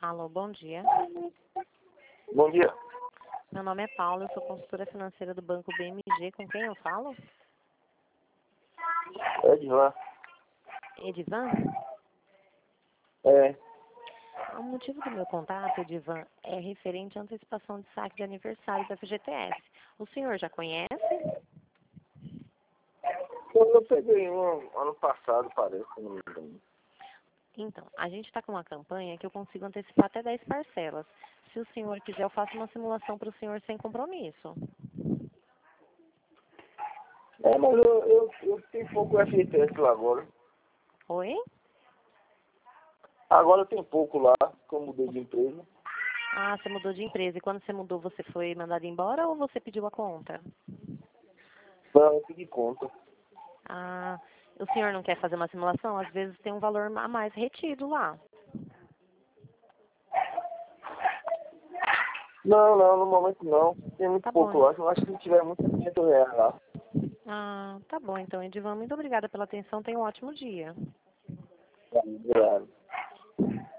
Alô, bom dia. Bom dia. Meu nome é Paula, eu sou consultora financeira do Banco BMG. Com quem eu falo? É de lá. Edivan? É. O motivo do meu contato, Edivan, é referente à antecipação de saque de aniversário da FGTS. O senhor já conhece? Eu peguei um ano passado, parece, se não me engano. Então, a gente está com uma campanha que eu consigo antecipar até 10 parcelas. Se o senhor quiser, eu faço uma simulação para o senhor sem compromisso. É, mas eu tenho pouco FGTS lá agora. Oi? Agora tem pouco lá, que eu mudei de empresa. Ah, você mudou de empresa. E quando você mudou, você foi mandado embora ou você pediu a conta? Não, eu pedi conta. Ah, o senhor não quer fazer uma simulação? Às vezes tem um valor a mais retido lá. Não, no momento não. Tem muito Tá pouco bom. lá. Eu acho que se tiver muito R$500 lá. Ah, tá bom então, Edivan. Muito obrigada pela atenção. Tenha um ótimo dia. Obrigado.